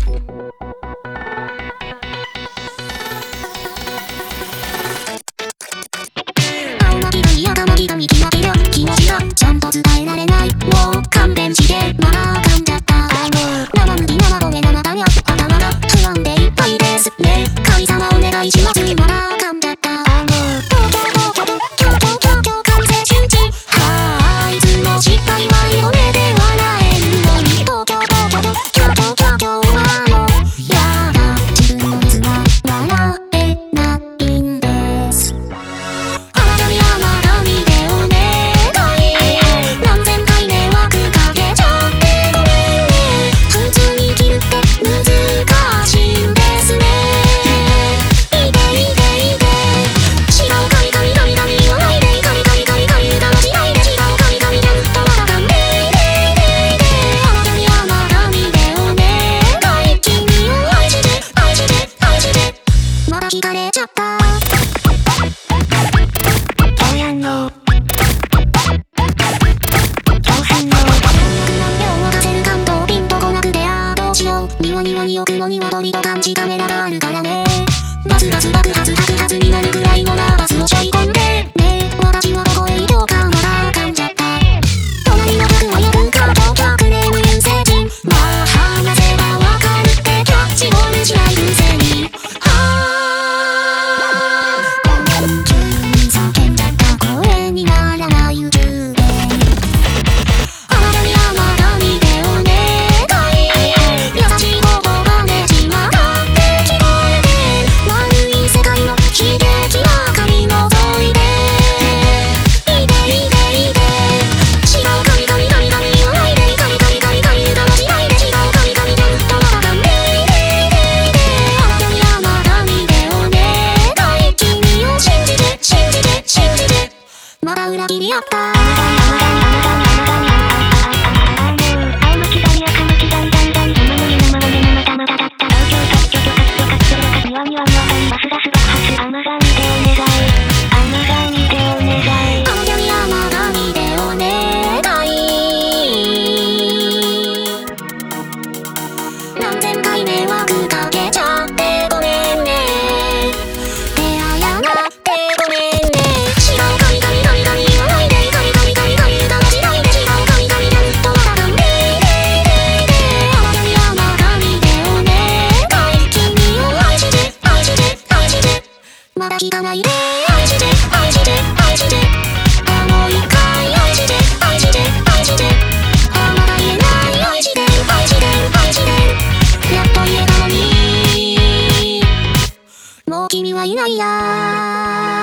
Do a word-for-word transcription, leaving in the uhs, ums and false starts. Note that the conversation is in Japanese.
青巻紙や玉木紙キラキラ気持ちがちゃんと伝えられない。もう勘弁してまだ噛んじゃった。生麦生米生種頭が不安でいっぱいですね。神様お願いします。まだ噛んじゃった。東京東京東京東京完全瞬時。はーいつも失敗は夢で笑えるのに。東京東京東京東京はもうやだ。自分のミスは笑えないんです。花紙花紙でお願い。何千回迷惑かけちゃってごめんね。普通に生きるって難しいんですね。いていていて違う神々神々言わないで。神々神々歌の時代で違う神々ちゃんとまだ勘弁ででで花紙花紙でお願い。君を愛して愛して愛してまだ聞かれちゃった。どうやんの庭庭に奥の鶏と感じカメラがあるからね。バスバス爆発爆発になるくらいのナーバスをしょい込んでね。私はどこへ行こうかまだ噛んじゃった。隣の客は呼ぶか東京クレーム優勢人。まあ話せばわかるってキャッチボールしないくせに。はあ午前中に叫んじゃった声にならない宇宙で。花紙花紙でお願い。優しい言葉ねじ曲がって聞こえて。悪い世界の悲劇は髪のぞいでいていていて違う神々神々言わないで。神々神々歌の時代で違う神々ちゃんとまだ勘弁ででで花紙花紙でお願い。君を信じて信じて信じてまだ裏切りあった。何千回迷惑かけちゃってごめんね。出会やなってごめんね。違う神々神々言わないで。神々神々歌の時代で違う神々ちゃんとまだ勘弁ででで花紙花紙でお願い。君を愛して愛して愛してまだ聞かないで。愛して愛して愛してあもう一回愛して愛して愛してあまだ言えない愛して愛して愛してやっと言えたのにもう君はいないや。